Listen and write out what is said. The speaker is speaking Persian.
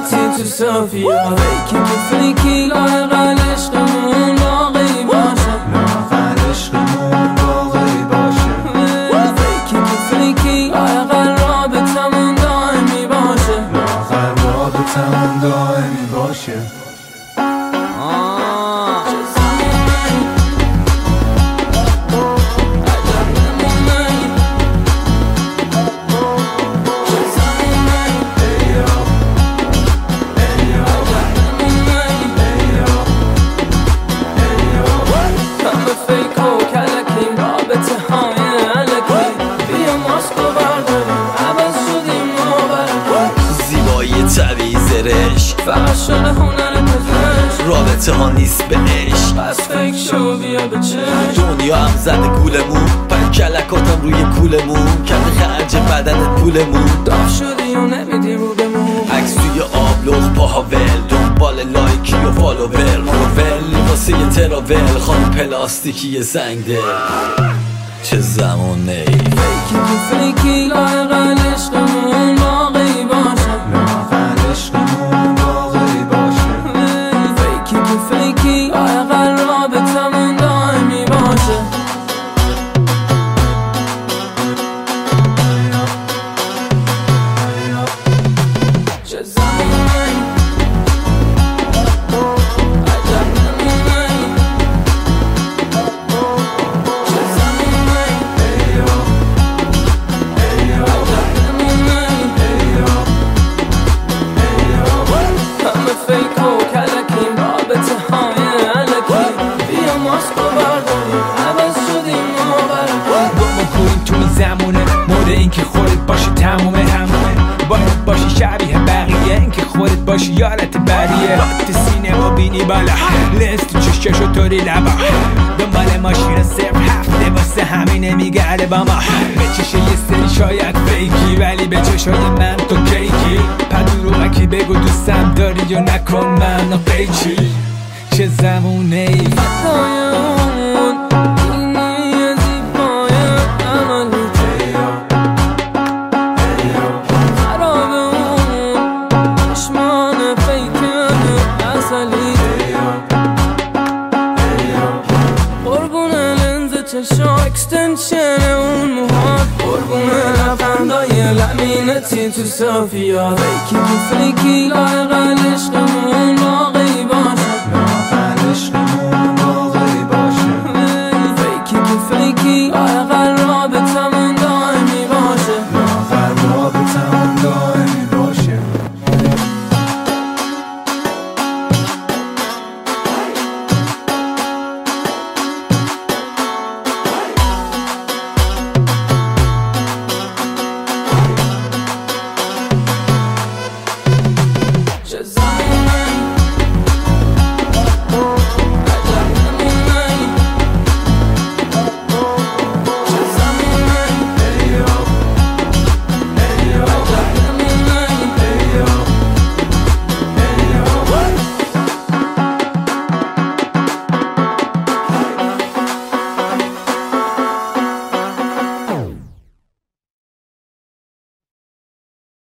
تو صافیا فیکی که فیکی لااقل عشقمون باقی باشه لااقل عشقمون باقی باشه فیکی که فیکی لااقل رابطمون دائمی باشه لااقل رابطمون دائمی باشه فقط شده هنر پزشک رابطه ها نیست به عشق پس فکر شو بیا به چشم دنیا هم زده گولمون پر کلکاتم روی کولمون کرده خرج بدنت پولمون داغ شدی و نمیدی رو بمون عکس توی آبلوغ پاها ول دنبال لایکی و فالوور مروول واسه یه تراول خانم پلاستیکی زنگ دل چه زمونه ای فیکی که فیکی لااقل عشقمون باقی باشه لااقل عشقمون باقی باشه فیکی که فیکی لااقل رابطمون دائمی باشه چه زمونه ای اینکه خودت باشی تمومه همومه باید باشی شبیه بقیه اینکه خودت باشی یارت بریه بات سینما بینی بالا لنز تو چششو طوری لبا دنبال ماشین صرف هفته واسه همینه میگرده با ما به چشه یه سری شاید فیکی ولی به چشای من تو کیکی پدرومکی بگو دوستم داری یا نکن من قیچی چه زمونه ای چشا اکستنشن اون موها قربونه لبخندای لمینتی تو صافیا فیکی که فیکی لااقل عشقمون باقی باشه لااقل عشقمون باقی باشه فیکی که فیکی لااقل